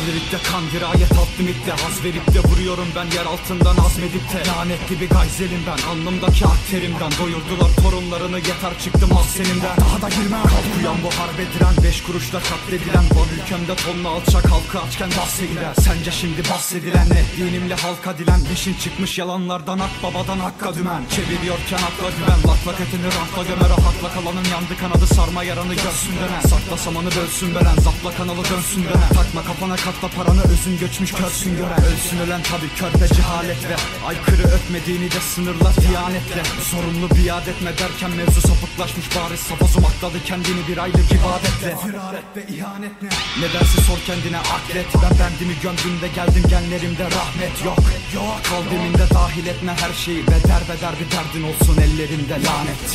lirikte kan dirayet attım itte. Haz verip de vuruyorum ben yer altından azmedip de. Lanetli bir gayzelim ben alnımdaki akterimden. Doyurdular torunlarını yeter çıktım mahzenimden. Daha da girmem. Kalk uyan bu harbe diren, 5 kuruşla katledilen. Van ülkemde tonla alçak halkı açken bahsedilen. Sence şimdi bahsedilen ne? Dinimle halka dilen. Dişin çıkmış yalanlardan akbabadan hakka dümen. Çeviriyorken akla güven. Laklak etini rahatla gömer. Hakla kalanın yandı kanadı sarma yaranı görsün denen. Sakla samanı bölsün veren. Zapla kanalı dönsün dönen. Takma kafana katla paranı özün göçmüş körsün gören. Ölsün ölen tabi körpe cehalet ve aykırı ötmediğini de sınırlar diyanetle. Sorumlu biat etme derken mevzu sapıklaşmış bariz. Sapazım akladı kendini bir aylık ibadetle. Firar et ve ihanet ne? Ne dersi sor kendine aklet. Ben bendimi gömdüğümde geldim genlerimde rahmet yok. Yok kalbiminde dahil etme her şeyi. Ve derbeder bir derdin olsun ellerinde lanet.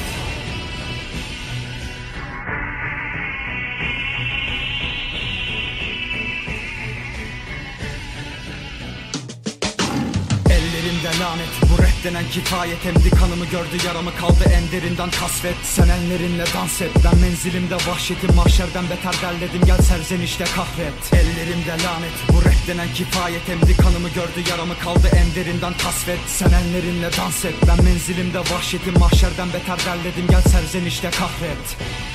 Ellerimde lanet, bu rap denen kifayet. Emdi kanımı gördü yaramı kaldı en derinden kasvet. Sen ellerinle dans et, ben menzilimde vahşetim. Mahşerden beter derledim gel serzenişte kahret. Ellerimde lanet, bu rap denen kifayet. Emdi kanımı gördü yaramı kaldı en derinden kasvet. Sen ellerinle dans et, ben menzilimde vahşetim. Mahşerden beter derledim gel serzenişte kahret.